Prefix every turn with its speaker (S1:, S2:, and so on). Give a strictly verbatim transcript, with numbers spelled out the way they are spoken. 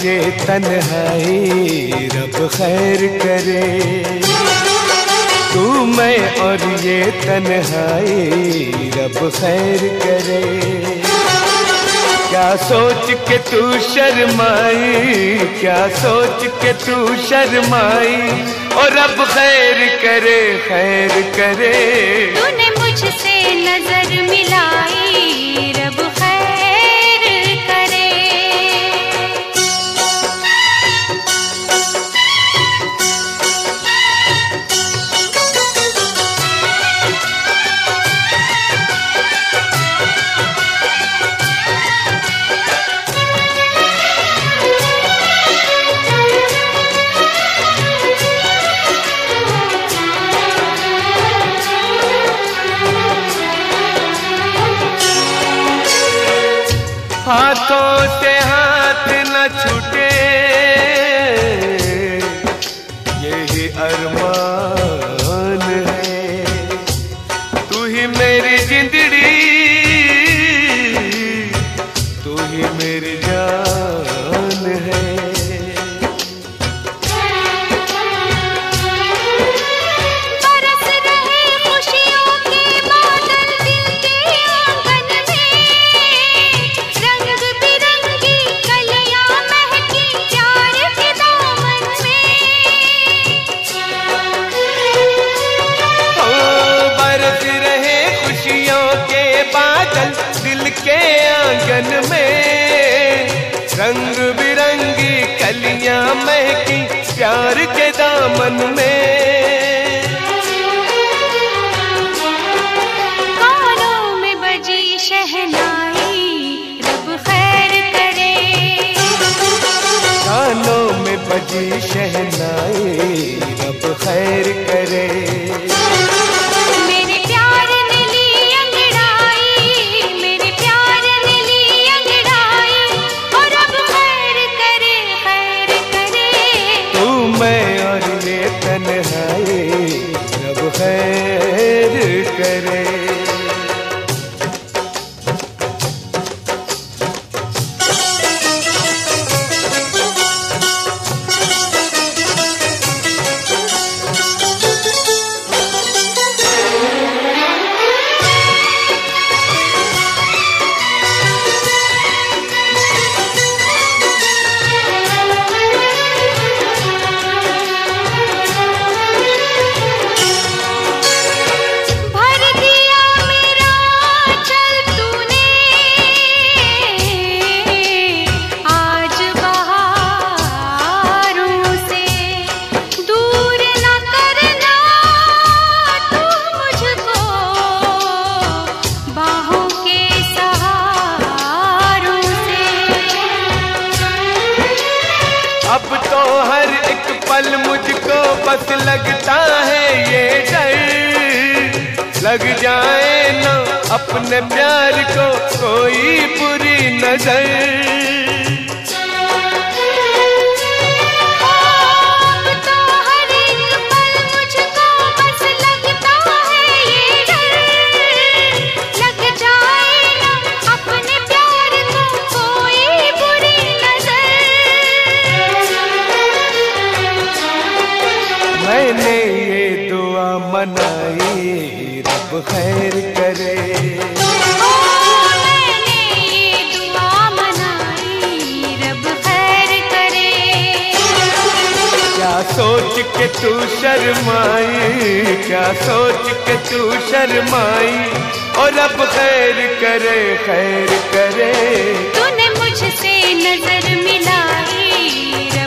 S1: ये तन्हाई रब खैर करे। तू मैं और ये तन्हाई रब खैर करे। क्या सोच के तू शर्माई, क्या सोच के तू शर्माई, और रब खैर करे खैर करे।
S2: तूने मुझसे नजर मिलाई रब खैर करे।
S1: हाथों से हाथ न छूटे यही अरमान है। तू ही मेरी जिंदड़ी, तू ही मेरी जान है।
S2: बरस रहे खुशियों के बादल दिल के आंगन में, रंग बिरंगी कलियां महकी प्यार के दामन में।
S1: ओ बरस रहे खुशियों के बादल दिल के आंगन में, रंग बिरंगी कलियां महकी प्यार के दामन में।
S2: कानों में बजी शहनाई रब खैर करे।
S1: कानों में बजी शहनाई रब खैर करे।
S2: मेरे प्यार ने ली अंगड़ाई, मेरे प्यार ने ली अंगड़ाई, और रब खैर करे खैर करे।
S1: तू मैं और ये तन्हाई रब खैर करे।
S2: भर दिया मेरा चल तूने आज बहारों से, दूर न करना तू मुझको बाहों के सहारों से।
S1: अब तो हर एक पल मुझको बस लगता है ये डर, लग जाए ना अपने प्यार को कोई बुरी नजर।
S2: अब तो हर एक पल मुझको बस लगता है ये डर, लग जाए ना अपने प्यार को कोई बुरी नजर।
S1: मैंने ये दुआ मनाई रब खैर करे।
S2: ओ मैंने ये दुआ मनाई रब खैर करे।
S1: क्या सोच के तू शर्माई, क्या सोच के तू शर्माई, और रब खैर करे खैर करे।
S2: तूने मुझसे नजर मिलाई